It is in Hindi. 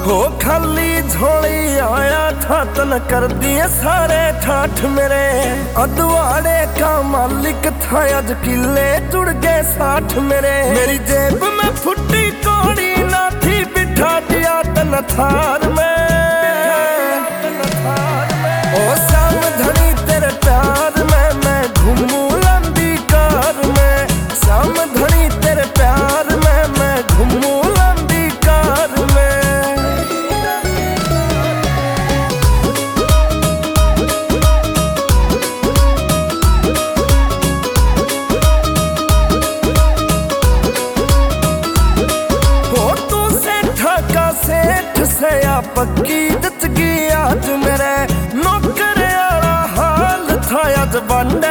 हो खाली झोली आया था तन कर दिए सारे ठाठ मेरे। अदवाड़े का मालिक था आज किले जुड़ गए 60 मेरे। मेरी जेब में फुट्टी कौड़ी ना थी बिठा दिया तन थार में। ओ शाम धनी तेरे प्यार में मैं घूमू लंबी कार में। शाम धनी तेरे प्यार में मैं घूमू लंबी कार में। हो तू सेठा का सेठ से या पक्की जच गई आज मेरे। नौकर वाला हाल था आज बंडे